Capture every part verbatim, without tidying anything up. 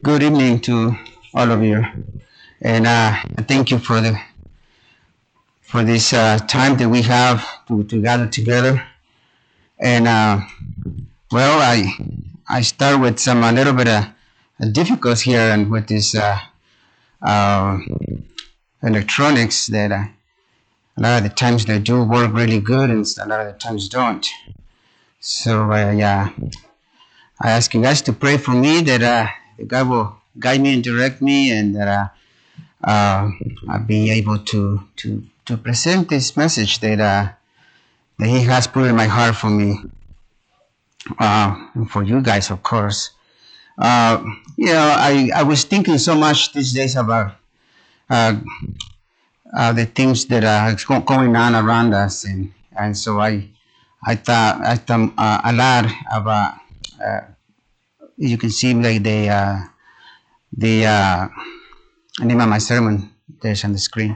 Good evening to all of you, and uh, thank you for the for this uh, time that we have to, to gather together. And uh, well, I I start with some a little bit of difficulties here, and with this uh, uh, electronics that uh, a lot of the times they do work really good, and a lot of the times don't. So uh, yeah, I ask you guys to pray for me that uh, God will guide me and direct me, and that uh, uh, I'll be able to to to present this message that uh, that He has put in my heart for me, uh, and for you guys, of course. Uh, you know, I I was thinking so much these days about uh, uh, the things that are going on around us, and and so I I thought I thought uh, a lot about. Uh, you can see like the uh, the uh, name of my sermon there's on the screen.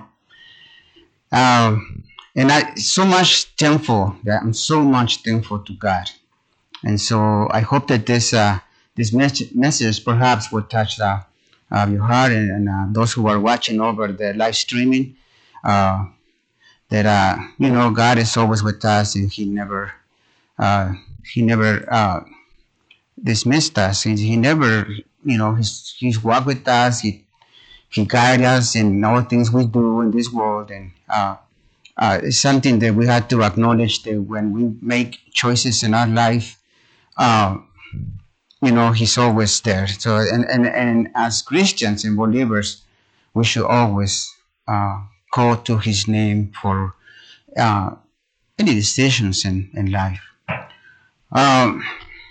Um, and I so much thankful that I'm so much thankful to God, and so I hope that this uh, this mes- message perhaps will touch uh, uh, your heart, and, and uh, those who are watching over the live streaming. Uh, that uh, you know, God is always with us, and He never uh, He never uh, dismissed us. He, he never, you know, He's He's walked with us. He He guides us in all things we do in this world, and uh, uh, it's something that we have to acknowledge that when we make choices in our life, uh, you know, He's always there. So, and, and, and as Christians and believers, we should always uh, call to His name for uh, any decisions in, in life. Um,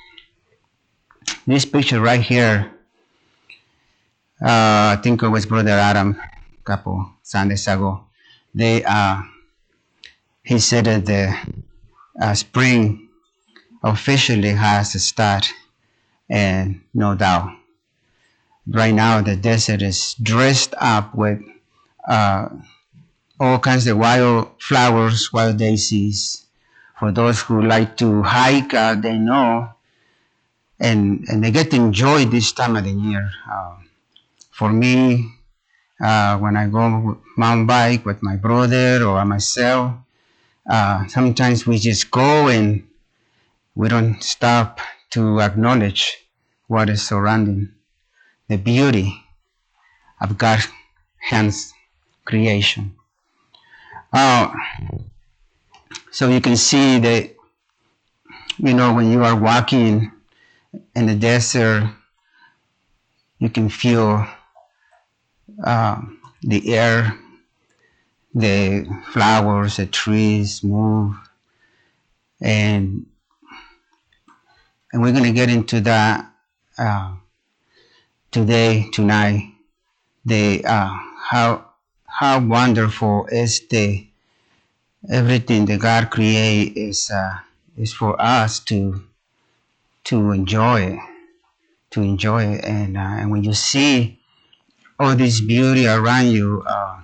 this picture right here, uh, I think it was Brother Adam a couple Sundays ago. They, uh, he said that the uh, spring officially has a start, and no doubt, right now the desert is dressed up with uh, all kinds of wild flowers, wild daisies. For those who like to hike, uh, they know, and and they get to enjoy this time of the year. Uh, for me, uh, when I go mountain bike with my brother or myself, uh, sometimes we just go and we don't stop to acknowledge what is surrounding the beauty of God's hands creation. Uh, so you can see that, you know, when you are walking in the desert, you can feel uh, the air, the flowers, the trees move, and and we're going to get into that uh, today, tonight. The uh, how how wonderful is the everything that God create is uh, is for us to to enjoy, to enjoy, and uh, and when you see all this beauty around you, uh,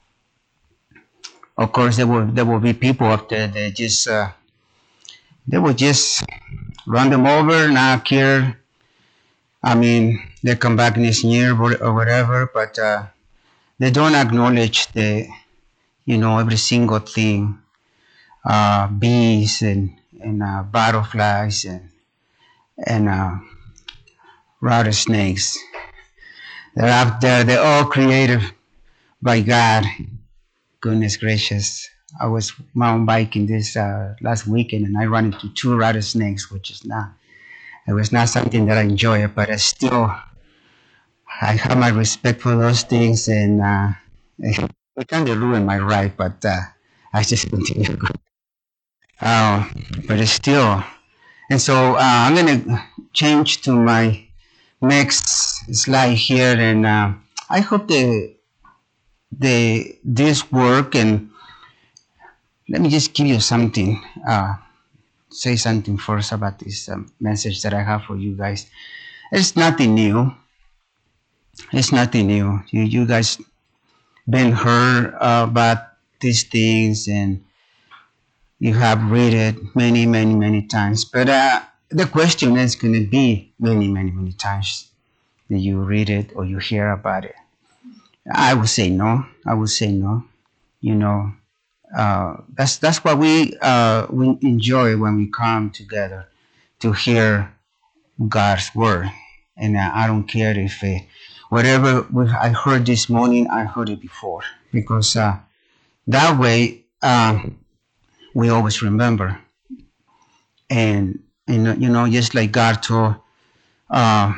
of course there will there will be people up there that just uh, they will just run them over, not care. I mean, they come back next year or whatever, but uh, they don't acknowledge the, you know, every single thing, uh, bees and and uh, butterflies and and uh, rattlesnakes. They're out there. They're all created by God. Goodness gracious! I was mountain biking this uh, last weekend, and I ran into two rattlesnakes, which is not. It was not something that I enjoy, but I still, I have my respect for those things, and uh, it kind of ruined my ride, but uh, I just continue. Uh, but it's still, and so uh, I'm gonna change to my next slide here, and uh, I hope the the this work, and let me just give you something. Uh, say something first about this um, message that I have for you guys. It's nothing new. It's nothing new. You you guys been heard uh, about these things, and you have read it many, many, many times. But uh, the question is going to be many, many, many times. that you read it or you hear about it? I would say no. I would say no. You know, uh, that's that's what we uh, we enjoy when we come together to hear God's word. And uh, I don't care if uh, whatever we, I heard this morning, I heard it before, because uh, that way uh, we always remember. And, and you know, just like God told uh,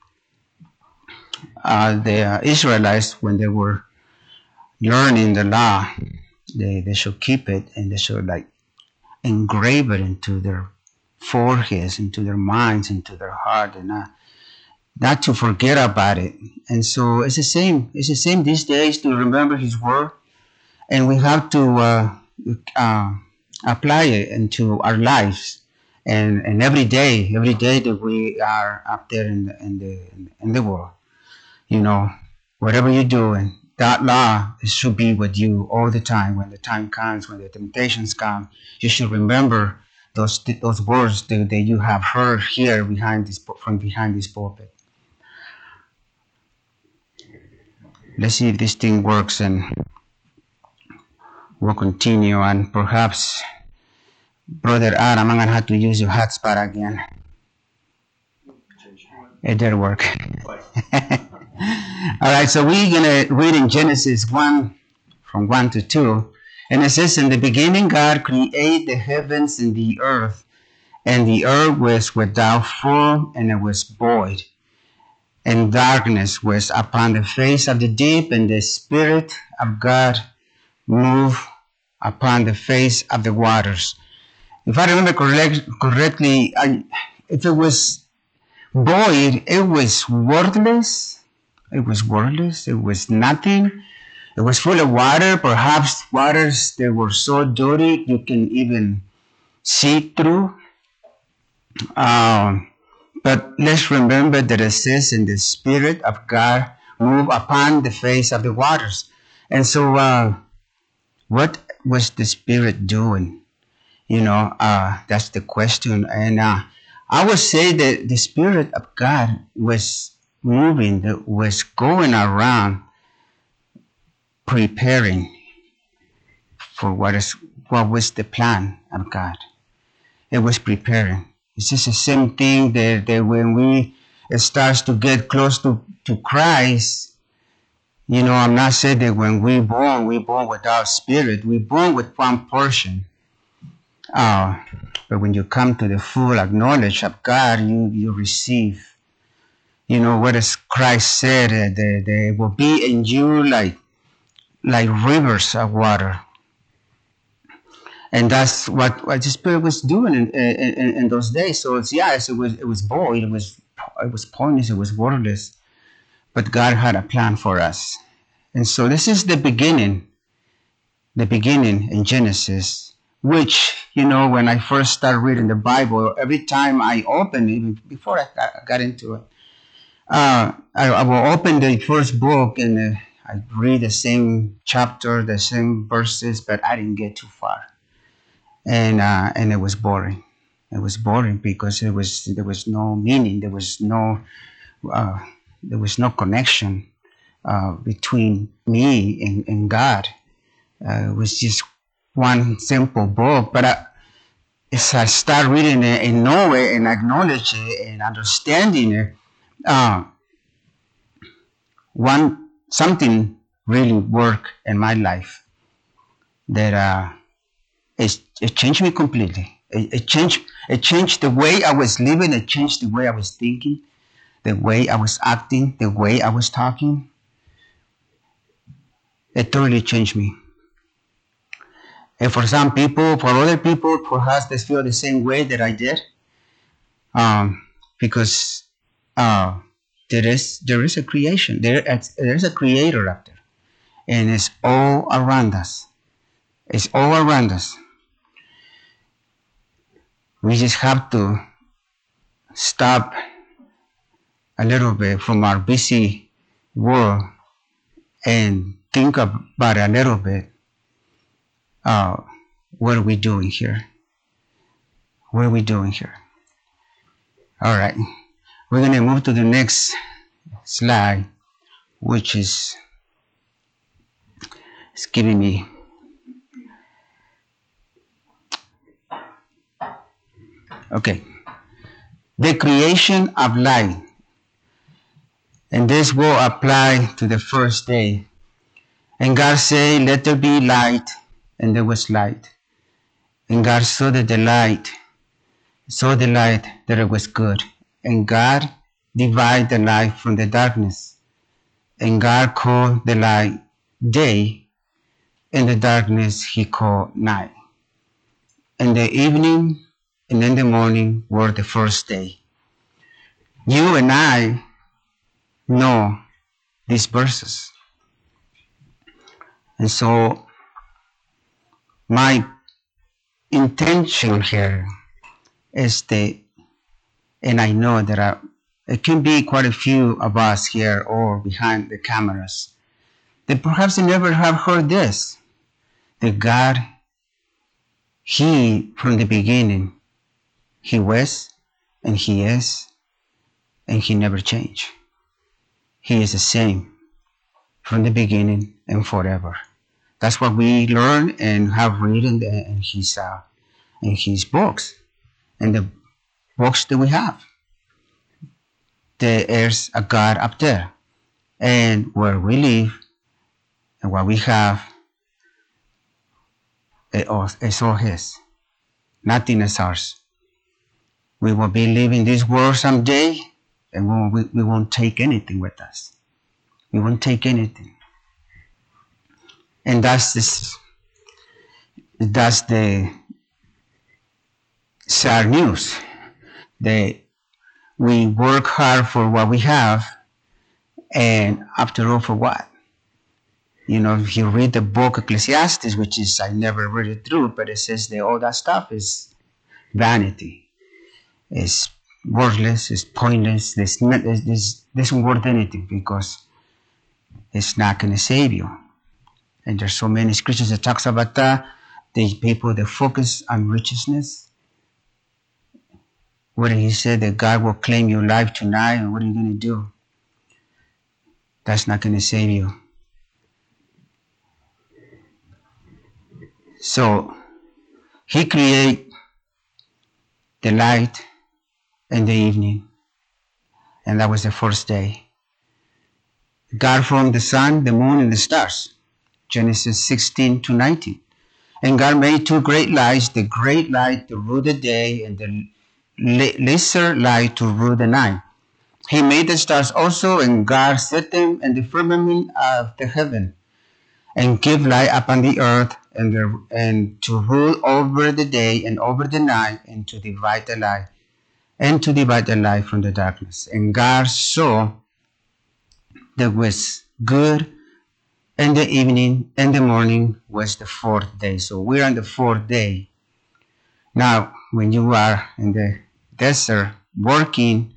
uh, the uh, Israelites when they were learning the law, they, they should keep it and they should like engrave it into their foreheads, into their minds, into their heart, and not, not to forget about it. And so it's the same. It's the same these days to remember His word, and we have to uh, uh, apply it into our lives. And, and every day, every day that we are up there in the, in the in the world, you know, whatever you do, and that law should be with you all the time. When the time comes, when the temptations come, you should remember those those words that, that you have heard here behind this from behind this pulpit. Let's see if this thing works, and we'll continue. And perhaps, Brother Adam, I'm gonna have to use your hotspot again. It did work. All right, so we're going to read in Genesis one, from one to two. And it says, in the beginning, God created the heavens and the earth. And the earth was without form, and it was void. And darkness was upon the face of the deep, and the Spirit of God moved upon the face of the waters. If I remember correct, correctly, I, if it was void, it was worthless. It was worthless. It was nothing. It was full of water, perhaps waters that were so dirty you can even see through. Um, but let's remember that it says, in the Spirit of God moved upon the face of the waters. And so uh, what was the Spirit doing? You know, uh, that's the question. And uh, I would say that the Spirit of God was moving, that was going around preparing for what is what was the plan of God. It was preparing. It's just the same thing that, that when we it starts to get close to, to Christ, you know, I'm not saying that when we born, we born without Spirit. We born with one portion. Uh, but when you come to the full knowledge of God, you, you receive. You know, what as Christ said, uh, they, they will be in you like like rivers of water. And that's what, what the Spirit was doing in, in, in those days. So it's, yes, it was it was void, it was it was pointless, it was worthless. But God had a plan for us. And so this is the beginning, the beginning in Genesis, which, you know, when I first started reading the Bible, every time I opened it, even before I got, I got into it, Uh, I, I will open the first book and uh, I read the same chapter, the same verses, but I didn't get too far, and uh, and it was boring. It was boring because it was there was no meaning, there was no uh, there was no connection uh, between me and, and God. Uh, it was just one simple book, but I, as I start reading it and know it and acknowledge it and understanding it. Uh, one something really worked in my life that uh, it, it changed me completely. It, it changed it changed the way I was living. It changed the way I was thinking, the way I was acting, the way I was talking. It totally changed me. And for some people, for other people, perhaps they feel the same way that I did, um, because. Uh, There is there is a creation. There there is a creator out there, and it's all around us. It's all around us. We just have to stop a little bit from our busy world and think about a little bit. Uh, what are we doing here? What are we doing here? All right. We're going to move to the next slide, which is, is giving me okay. The creation of light. And this will apply to the first day. And God said, let there be light, and there was light. And God saw that the light, saw the light that it was good. And God divided the light from the darkness. And God called the light day, and the darkness he called night. And the evening and then the morning were the first day. You and I know these verses. And so my intention here is that, and I know that I, it can be quite a few of us here or behind the cameras that perhaps they never have heard this, that God, he from the beginning, he was and he is and he never changed. He is the same from the beginning and forever. That's what we learn and have written in his, uh, in his books, and the books that we have. There is a God up there, and where we live and what we have, it's all his. Nothing is ours. We will be leaving this world someday, and we won't, we won't take anything with us. We won't take anything. And that's this, that's the sad news. That we work hard for what we have, and after all, for what? You know, if you read the book Ecclesiastes, which is, I never read it through, but it says that all that stuff is vanity. It's worthless, it's pointless, it's not, it's, it doesn't worth anything because it's not going to save you. And there's so many scriptures that talks about that. The people that focus on righteousness. What did he say? That God will claim your life tonight, and what are you going to do? That's not going to save you. So, he created the light and the evening, and that was the first day. God formed the sun, the moon, and the stars. Genesis sixteen to nineteen. And God made two great lights, the great light to rule the day, and the lesser light to rule the night. He made the stars also, and God set them in the firmament of the heaven, and give light upon the earth, and, the, and to rule over the day and over the night, and to divide the light, and to divide the light from the darkness. And God saw that was good, and the evening and the morning was the fourth day. So we're on the fourth day. Now, when you are in the desert working,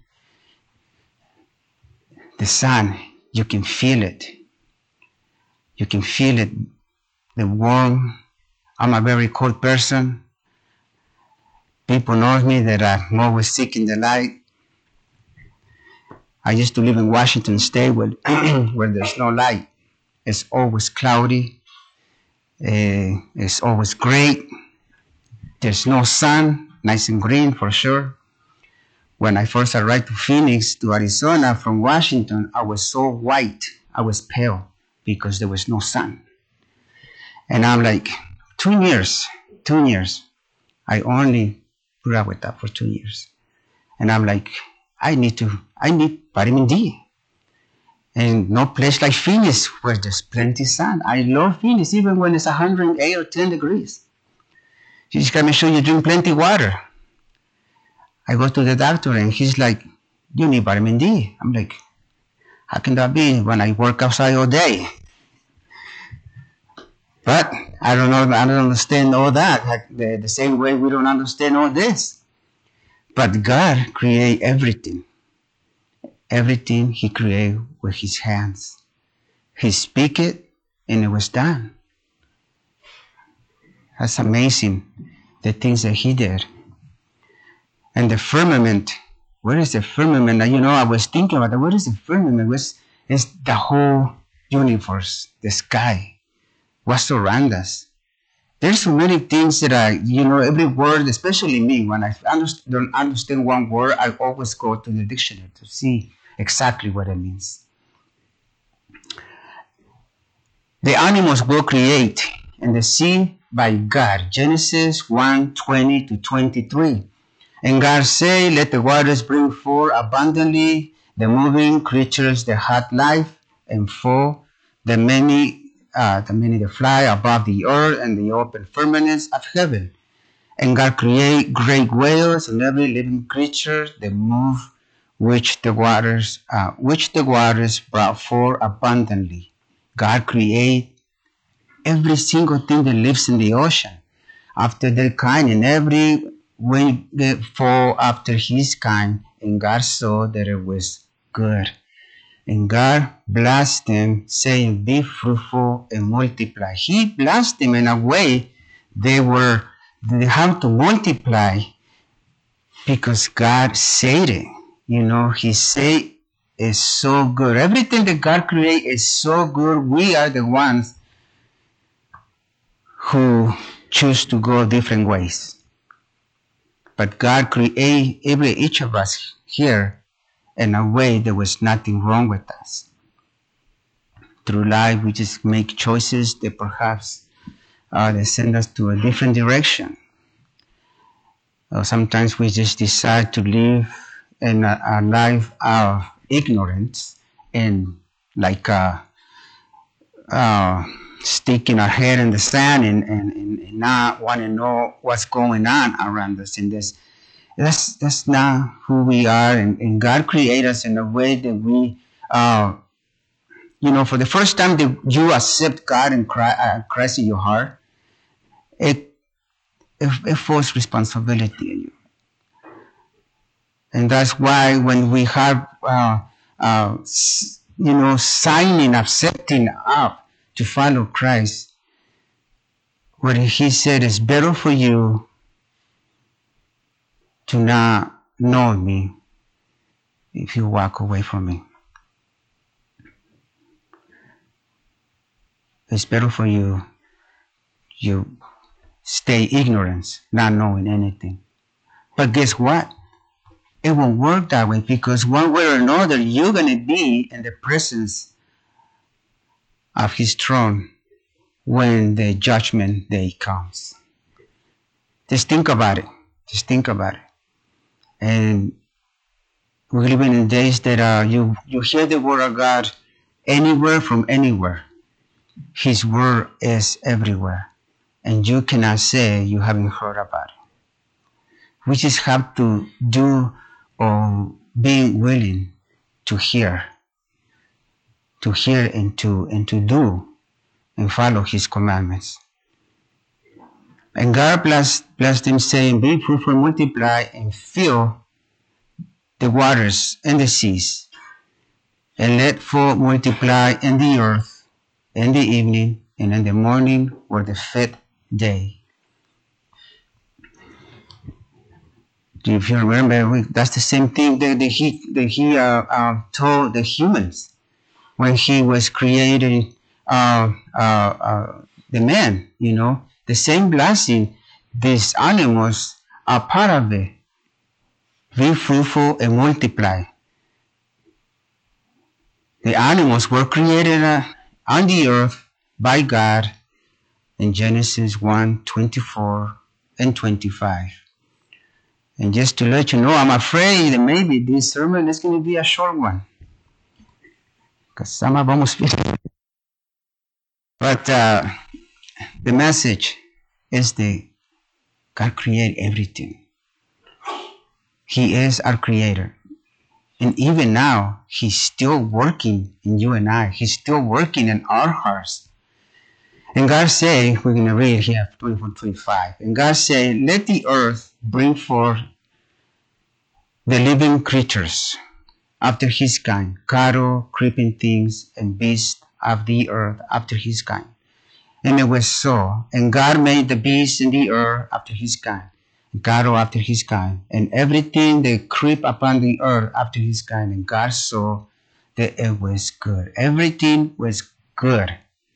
the sun, you can feel it. You can feel it, the warm. I'm a very cold person. People know me that I'm always seeking the light. I used to live in Washington State where, where there's no light. It's always cloudy. Uh, it's always gray. There's no sun, nice and green for sure. When I first arrived to Phoenix, to Arizona from Washington, I was so white. I was pale because there was no sun. And I'm like, two years, two years. I only put up with that for two years. And I'm like, I need to, I need vitamin D. And no place like Phoenix where there's plenty sun. I love Phoenix even when it's one hundred eight or ten degrees. You just gotta make sure you drink plenty water. I go to the doctor and he's like, you need vitamin D. I'm like, how can that be when I work outside all day? But I don't know, I don't understand all that. Like the, the same way we don't understand all this. But God created everything. Everything he created with his hands. He speak it and it was done. That's amazing, the things that he did. And the firmament Where is the firmament? You know, I was thinking about that. What is the firmament? What's, it's the whole universe, the sky, what surrounds us. There's so many things that I, you know, every word, especially me, when I understand, don't understand one word, I always go to the dictionary to see exactly what it means. The animals were created in the sea by God. Genesis one twenty to twenty-three. And God said, let the waters bring forth abundantly the moving creatures that had life, and for the many, uh, the many that fly above the earth and the open firmaments of heaven. And God created great whales and every living creature that move, which the waters, uh, which the waters brought forth abundantly. God created every single thing that lives in the ocean after their kind, and every wing that fall after his kind. And God saw that it was good. And God blessed them, saying, be fruitful and multiply. He blessed them in a way they were they have to multiply because God said it. You know, he said it's so good. Everything that God created is so good. We are the ones who choose to go different ways. But God created every each of us here in a way there was nothing wrong with us. Through life, we just make choices that perhaps uh, they send us to a different direction. Or sometimes we just decide to live in a, a life of ignorance and like uh, uh, sticking our head in the sand and, and, and not want to know what's going on around us. And this, that's that's not who we are. And, and God created us in a way that we, uh, you know, for the first time that you accept God and Christ, uh, Christ in your heart, it, it, it forces responsibility in you. And that's why when we have, uh, uh, you know, signing, accepting up to follow Christ, what he said is better for you to not know me if you walk away from me. It's better for you you stay ignorant, not knowing anything. But guess what? It won't work that way, because one way or another, you're going to be in the presence of his throne when the judgment day comes. Just think about it. Just think about it. And we're living in days that uh, you, you hear the word of God anywhere from anywhere. His word is everywhere. And you cannot say you haven't heard about it. We just have to do or be willing to hear. To hear and to, and to do and follow his commandments. And God blessed, blessed him, saying, be fruitful, multiply, and fill the waters and the seas, and let forth multiply in the earth in the evening and in the morning or the fifth day. If you remember, that's the same thing that, that he, that he uh, uh, told the humans when he was creating uh, uh, uh, the man, you know. The same blessing, these animals are part of it. Be fruitful and multiply. The animals were created uh, on the earth by God in Genesis one, twenty-four and twenty-five. And just to let you know, I'm afraid that maybe this sermon is going to be a short one, because some of almost finished. But uh, the message is that God created everything. He is our creator. And even now, he's still working in you and I. He's still working in our hearts. And God said, we're going to read here, twenty-four, twenty-five. And God said, let the earth bring forth the living creatures after his kind, cattle, creeping things, and beasts of the earth after his kind. And it was so. And God made the beasts in the earth after his kind, God after his kind, and everything that creep upon the earth after his kind, and God saw that it was good. Everything was good.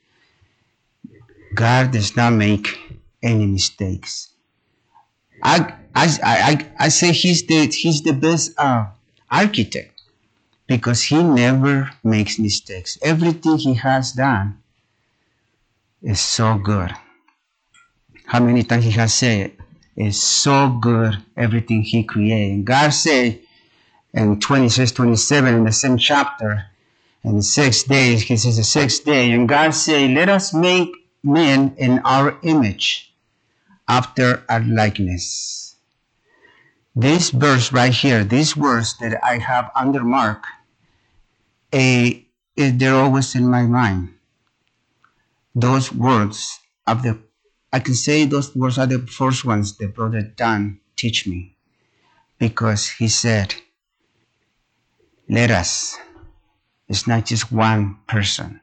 God does not make any mistakes. I I I, I say he's the he's the best uh, architect because he never makes mistakes. Everything he has done is so good. How many times he has said it's so good, everything he created. And God said in twenty-six, twenty-seven in the same chapter, in the sixth day, he says the sixth day, and God said, let us make men in our image, after our likeness. This verse right here, these words that I have undermarked, a, they're always in my mind. Those words of the, I can say those words are the first ones that Brother Dan teach me, because he said, let us. It's not just one person.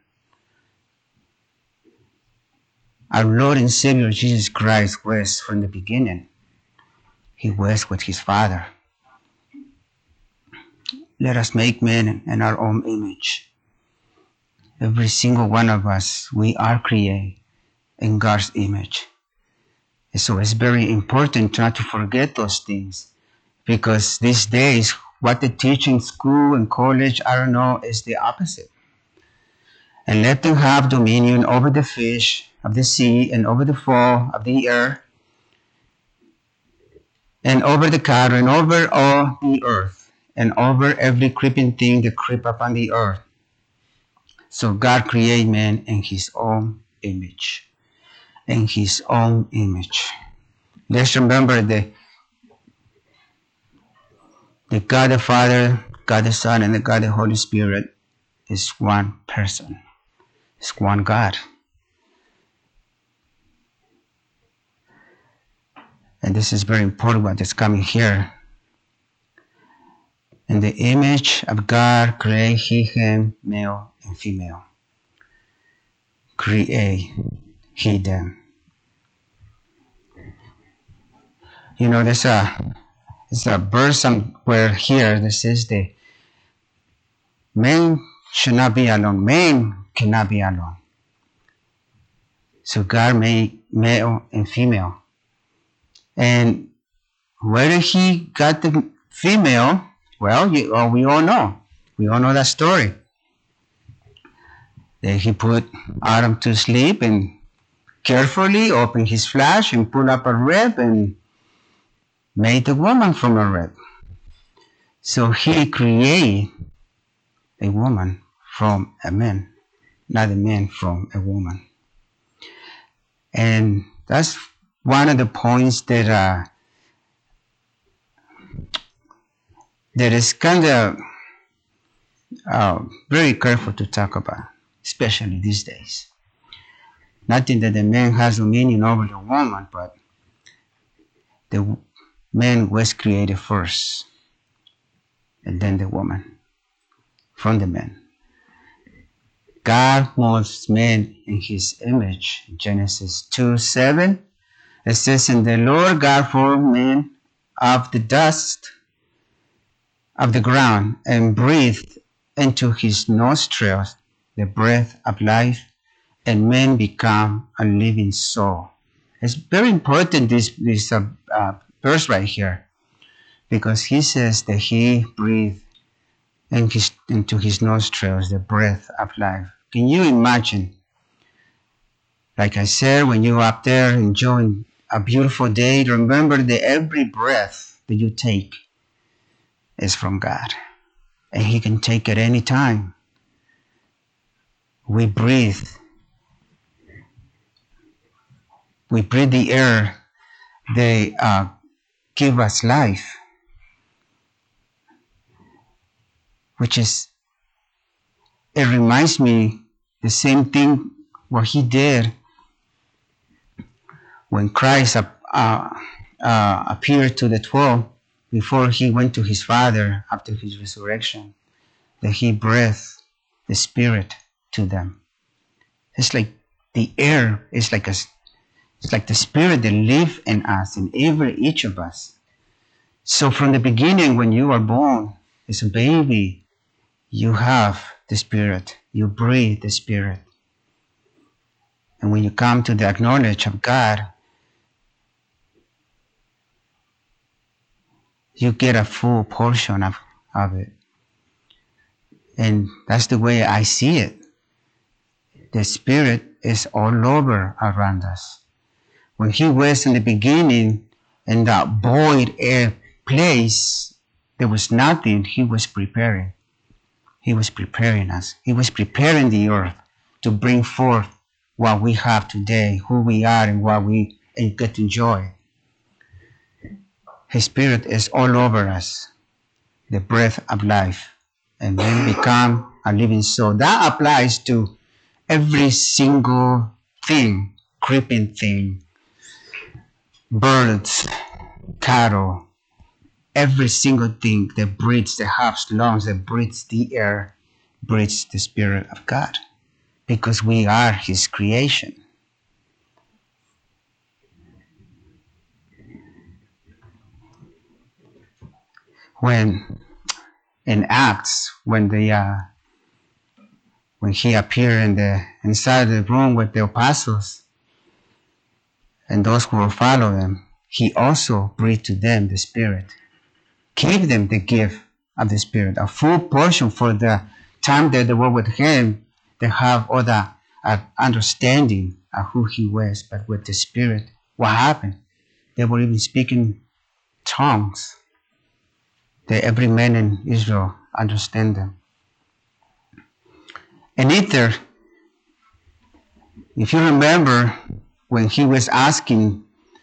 Our Lord and Savior Jesus Christ was from the beginning. He was with his Father. Let us make men in our own image. Every single one of us, we are created in God's image. And so it's very important not to forget those things, because these days, what they teach in school and college, I don't know, is the opposite. And let them have dominion over the fish of the sea, and over the fowl of the air, and over the cattle, and over all the earth, and over every creeping thing that creep upon the earth. So God created man in his own image. In his own image. Let's remember that the God the Father, God the Son, and the God the Holy Spirit is one person. It's one God. And this is very important what is coming here. In the image of God, create he him, male and female. Create he them. You know, there's a, there's a verse somewhere here that says that men should not be alone. Men cannot be alone. So God made male and female. And whether he got the female, well, you, well, we all know. We all know that story. That he put Adam to sleep and carefully opened his flesh and pulled up a rib and made the woman from a rib. So he created a woman from a man, not a man from a woman. And that's one of the points that uh, that is kind of uh, very careful to talk about, especially these days. Nothing that the man has dominion over the woman, but the man was created first, and then the woman from the man. God molds man in his image. Genesis two seven. It says, and the Lord God formed man of the dust of the ground and breathed into his nostrils the breath of life, and man became a living soul. It's very important, this, this uh, uh, verse right here, because he says that he breathed in his, into his nostrils the breath of life. Can you imagine? Like I said, when you're up there enjoying a beautiful day, remember that every breath that you take is from God. And he can take it any time. We breathe. We breathe the air. They uh, give us life. Which is, it reminds me the same thing what he did when Christ uh, uh, appeared to the twelve before he went to his Father after his resurrection, that he breathed the Spirit to them. It's like the air is like a, It's like the Spirit that lives in us, in every each of us. So from the beginning, when you are born as a baby, you have the Spirit. You breathe the Spirit. And when you come to the knowledge of God, you get a full portion of, of it. And that's the way I see it. The Spirit is all over around us. When He was in the beginning, in that void air place, there was nothing. He was preparing. He was preparing us. He was preparing the earth to bring forth what we have today, who we are, and what we get to enjoy. His Spirit is all over us, the breath of life, and then become a living soul. That applies to every single thing, creeping thing, birds, cattle, every single thing that breathes, that has lungs, that breathes the air, breathes the Spirit of God, because we are His creation. When in Acts, when the uh, when He appeared in the inside the room with the apostles and those who will follow Him, He also breathed to them the Spirit, gave them the gift of the Spirit, a full portion for the time that they were with Him. They have all the uh, understanding of who He was, but with the Spirit, what happened? They were even speaking tongues that every man in Israel understand them. And either, if you remember, when He was asking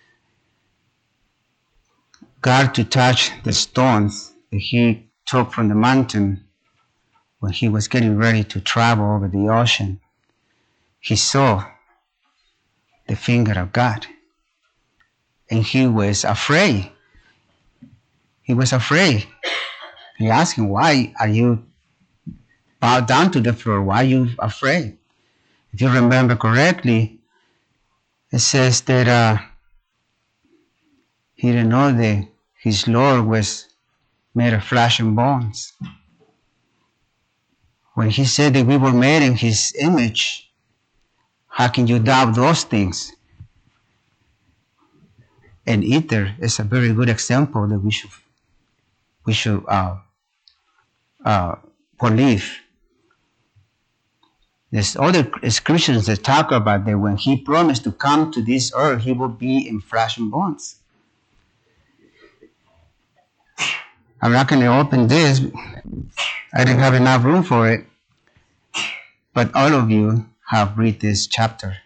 God to touch the stones that He took from the mountain, when He was getting ready to travel over the ocean, He saw the finger of God, and He was afraid. He was afraid. He asked Him, why are you bowed down to the floor? Why are you afraid? If you remember correctly, it says that uh, he didn't know that his Lord was made of flesh and bones. When He said that we were made in His image, how can you doubt those things? And Ether is a very good example that we should we should uh, uh, believe. There's other Christians that talk about that when He promised to come to this earth, He will be in flesh and bones. I'm not going to open this. I didn't have enough room for it. But all of you have read this chapter.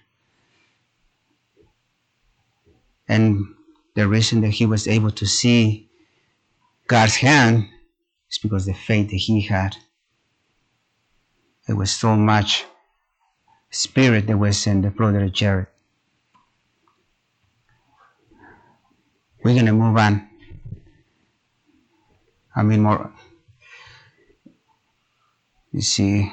And the reason that he was able to see God's hand is because the faith that he had. It was so much spirit that was in the brother Jared. We're going to move on. I mean more. You see.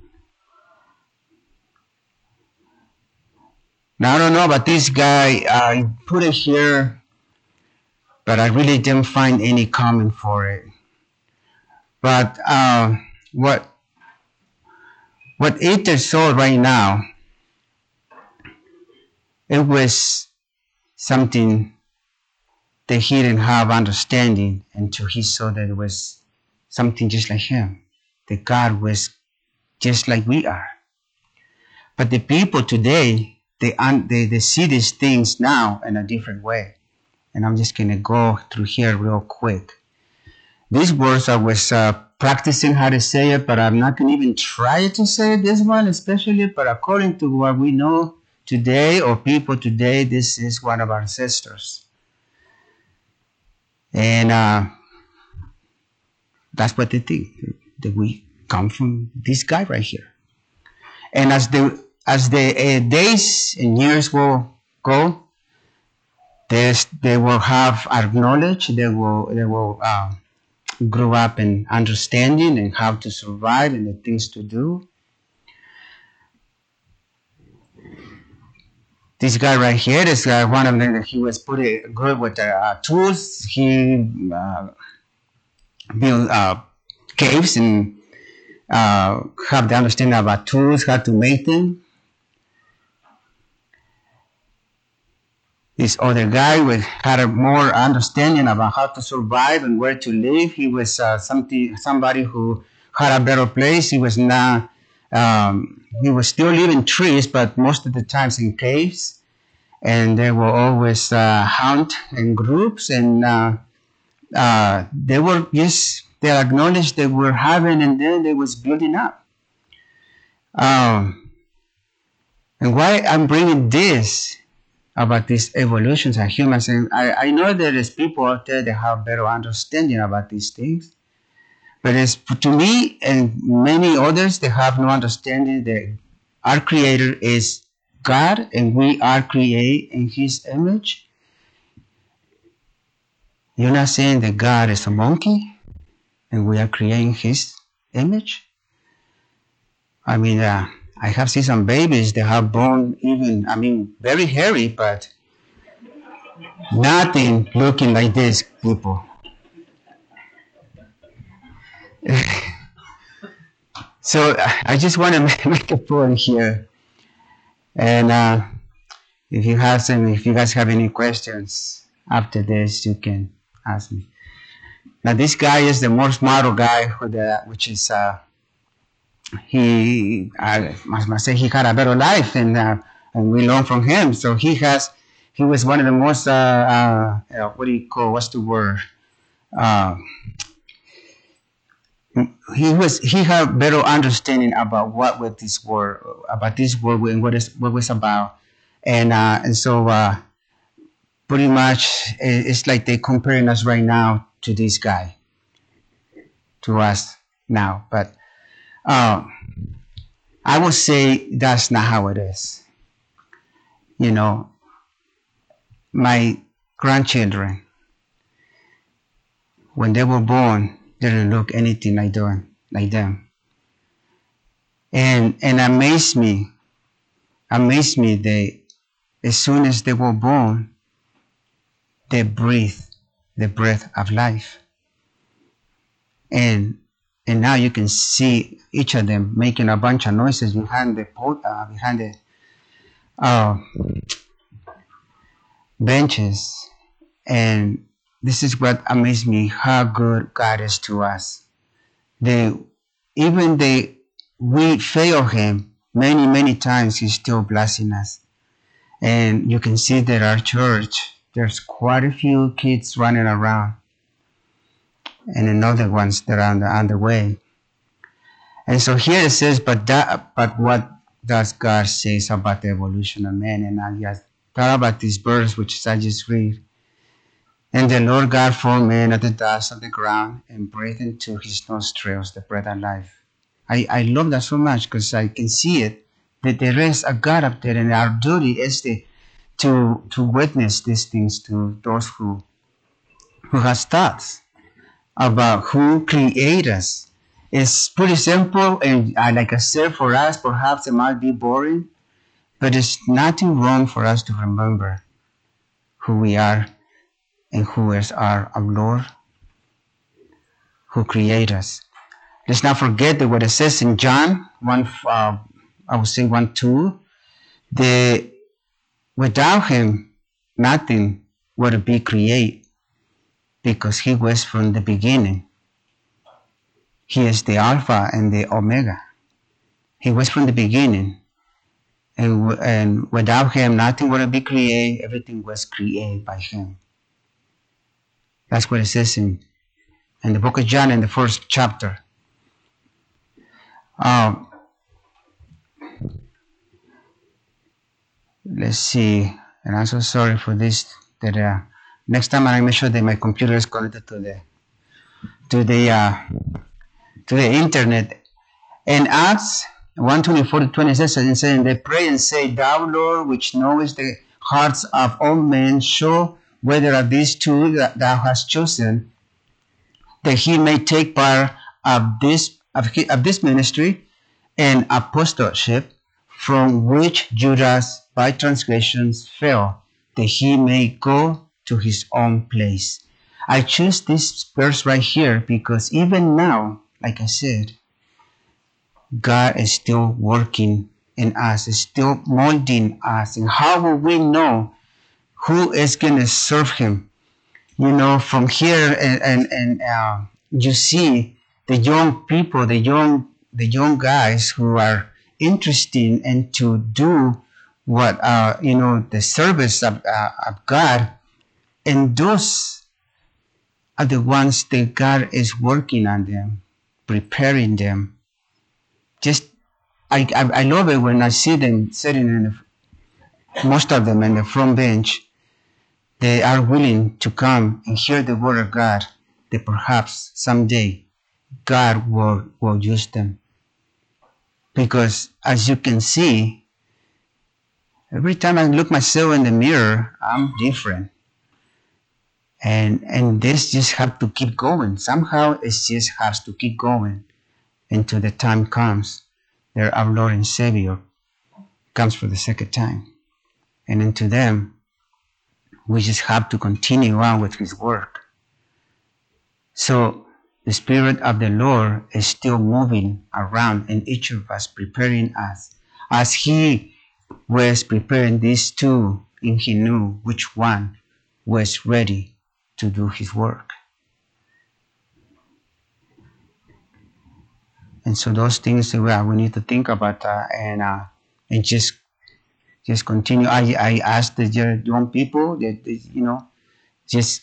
Now I don't know about this guy. I put it here, but I really didn't find any comment for it. But uh, what what Ether saw right now, it was something that he didn't have understanding until he saw that it was something just like him, that God was just like we are. But the people today, they, un- they, they see these things now in a different way. And I'm just going to go through here real quick. These words I was uh, practicing how to say it, but I'm not going to even try to say this one especially, but according to what we know today, or people today, this is one of our ancestors. And uh, that's what they think, that we come from this guy right here. And as the as the uh, days and years will go, there's, they will have our knowledge. They will they will uh, grow up in understanding and how to survive and the things to do. This guy right here, this guy, one of them, he was pretty good with uh, tools. He uh, built uh, caves and uh, have the understanding about tools, how to make them. This other guy with had a more understanding about how to survive and where to live. He was uh, something, somebody who had a better place. He was not. Um, he was still living trees, but most of the times in caves, and they were always uh, hunt in groups, and uh, uh, they were just they acknowledged they were having, and then they was building up. Um, and why I'm bringing this about these evolutions and humans, and I, I know that there's people out there that have better understanding about these things, but as to me and many others, they have no understanding that our Creator is God and we are created in His image. You're not saying that God is a monkey and we are creating His image? I mean, uh, I have seen some babies that have born even, I mean, very hairy, but nothing looking like this, people. So I just want to make a point here. And uh, if you have some, if you guys have any questions after this, you can ask me. Now, this guy is the most model guy, with the, which is, uh, he, I must say, he had a better life, and uh, and we learn from him. So he has, he was one of the most, uh, uh, what do you call, what's the word? Uh, he was, he had better understanding about what was this word, about this word and what is what was about, and uh, and so uh, pretty much it's like they're comparing us right now to this guy, to us now, but. Um, I would say that's not how it is. You know, my grandchildren, when they were born, they didn't look anything like them, like them. And and amazed me, amazed me that as soon as they were born, they breathed the breath of life. And and now you can see each of them making a bunch of noises behind the uh, behind the uh, benches, and this is what amazed me: how good God is to us. They, even they, we fail Him many, many times, He's still blessing us. And you can see that our church, there's quite a few kids running around, and another ones that are on the, on the way. And so here it says, but that, but what does God say about the evolution of man? And I just thought about this verse, which I just read. And the Lord God formed man of the dust of the ground and breathed into his nostrils the breath of life. I, I love that so much because I can see it, that there is a God up there, and our duty is the, to, to witness these things to those who, who has thoughts about who created us. It's pretty simple, and uh, like I said, for us, perhaps it might be boring, but it's nothing wrong for us to remember who we are and who is our, our Lord, who created us. Let's not forget that what it says in John one, uh, I would say one two, that without Him, nothing would be created, because He was from the beginning. He is the Alpha and the Omega. He was from the beginning. And, and without Him, nothing would be created. Everything was created by Him. That's what it says in, in the book of John, in the first chapter. Um, let's see. And I'm so sorry for this. That uh, next time I make sure that my computer is connected to the to the uh, to the internet. And Acts one twenty-four to twenty says, and saying, they pray and say, Thou Lord, which knowest the hearts of all men, show whether of these two that Thou hast chosen, that he may take part of this of, of this ministry and apostleship, from which Judas by transgressions fell, that he may go to his own place. I choose this verse right here because even now, like I said, God is still working in us, is still molding us. And how will we know who is going to serve him? You know, from here, and, and, and uh, you see the young people, the young, the young guys who are interested and to do what, uh, you know, the service of, uh, of God. And those are the ones that God is working on them, preparing them. Just, I, I, I love it when I see them sitting in the, most of them in the front bench. They are willing to come and hear the word of God, that perhaps someday God will, will use them. Because as you can see, every time I look myself in the mirror, I'm different. And and this just have to keep going. Somehow it just has to keep going until the time comes that our Lord and Savior comes for the second time. And unto them, we just have to continue on with his work. So the Spirit of the Lord is still moving around in each of us, preparing us. As he was preparing these two, and he knew which one was ready to do his work. And so those things that we, we need to think about uh, and uh, and just just continue. I, I asked the young people that, you know, just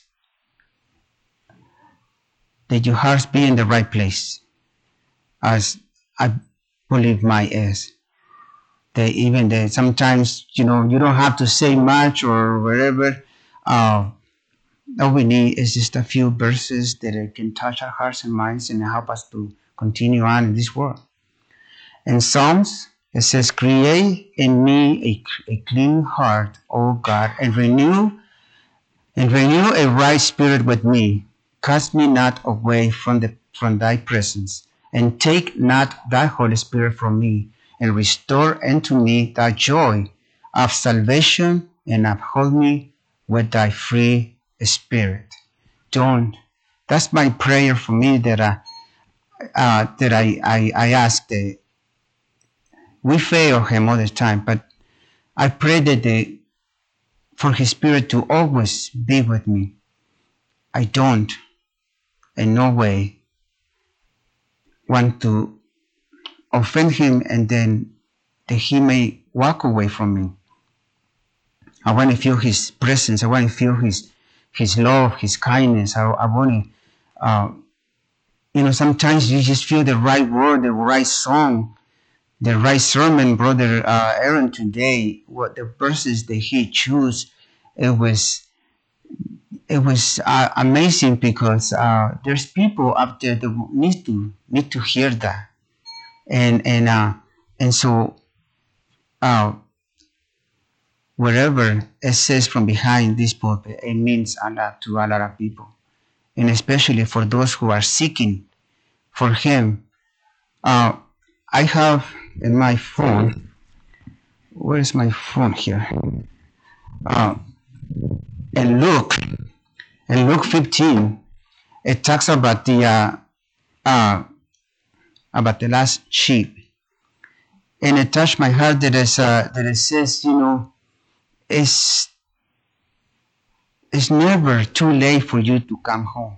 that your hearts be in the right place, as I believe mine is. That even that sometimes, you know, you don't have to say much or whatever. Uh, all we need is just a few verses that can touch our hearts and minds and help us to continue on in this world. In Psalms, it says, "Create in me a, a clean heart, O God, and renew and renew a right spirit with me. Cast me not away from the from thy presence, and take not thy Holy Spirit from me, and restore unto me thy joy of salvation, and uphold me with thy free spirit." Don't. That's my prayer for me, that I uh, that I I, I ask that we fail him all the time, but I pray that the, for his spirit to always be with me. I don't in no way want to offend him and then that he may walk away from me. I want to feel his presence. I want to feel his his love, his kindness. I, I want to, uh, you know, sometimes you just feel the right word, the right song, the right sermon. Brother uh, Aaron today, what the verses that he chose, it was it was uh, amazing, because uh, there's people out there that need to need to hear that, and and uh, and so uh, wherever it says from behind this pulpit, it means a lot to a lot of people, and especially for those who are seeking for him. Uh, I have in my phone. Where is my phone here? Uh, in Luke, in Luke fifteen, it talks about the uh, uh, about the last sheep, and it touched my heart that is uh, that it says, you know, it's it's never too late for you to come home.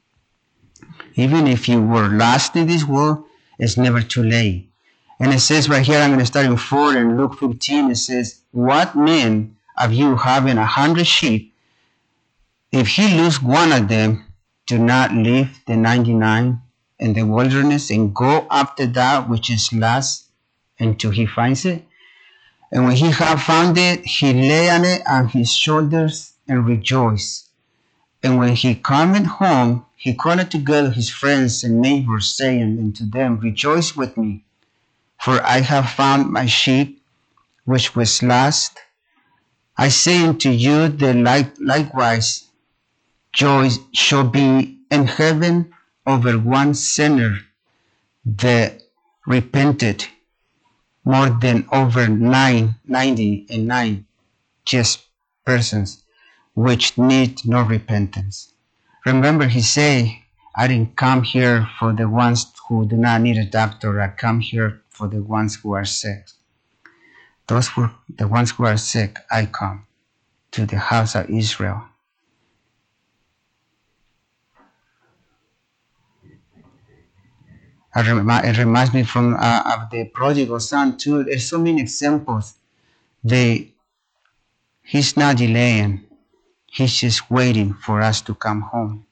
Even if you were lost in this world, it's never too late. And it says right here, I'm going to start in four, in Luke fifteen, it says, "What man of you having a hundred sheep, if he lose one of them, do not leave the ninety-nine in the wilderness and go after that which is lost until he finds it? And when he have found it, he lay on it on his shoulders and rejoice. And when he cometh home, he calleth together his friends and neighbors, saying unto them, Rejoice with me, for I have found my sheep which was lost. I say unto you that like, likewise joy shall be in heaven over one sinner that repented, more than over nine, ninety and nine just persons which need no repentance. Remember, he say, I didn't come here for the ones who do not need a doctor. I come here for the ones who are sick. Those who, the ones who are sick, I come to the house of Israel. It reminds me from uh, of the prodigal son too. There's so many examples. They, he's not delaying. He's just waiting for us to come home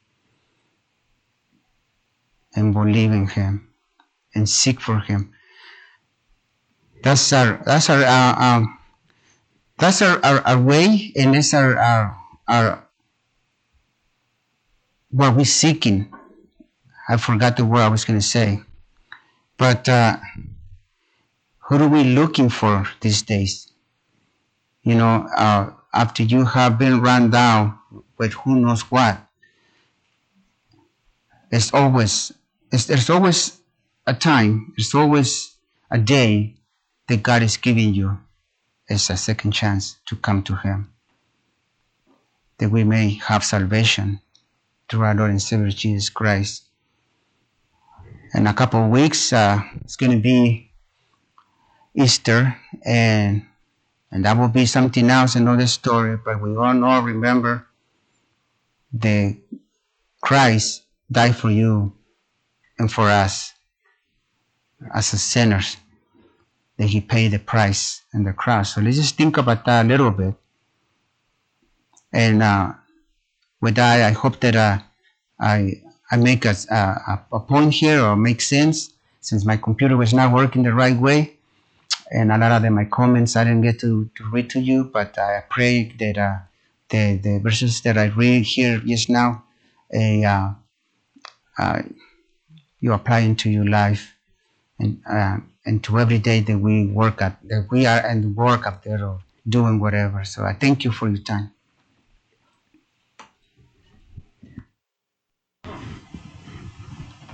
and believe in him and seek for him. That's our that's our uh, um, that's our, our, our way, and that's our our, our what we're seeking. I forgot the word I was going to say. But uh, who are we looking for these days? You know, uh, after you have been run down with who knows what, it's always, it's, there's always a time, there's always a day that God is giving you as a second chance to come to Him, that we may have salvation through our Lord and Savior Jesus Christ. In a couple of weeks, uh, it's going to be Easter, and and that will be something else, another story. But we all know, remember, that Christ died for you and for us as a sinners, that He paid the price on the cross. So let's just think about that a little bit. And uh, with that, I hope that uh, I I make a, a, a point here or make sense, since my computer was not working the right way. And a lot of them, my comments, I didn't get to, to read to you, but I pray that uh, the, the verses that I read here just now, uh, uh, you apply into your life and uh, and to every day that we work at, that we are and work up there or doing whatever. So I thank you for your time.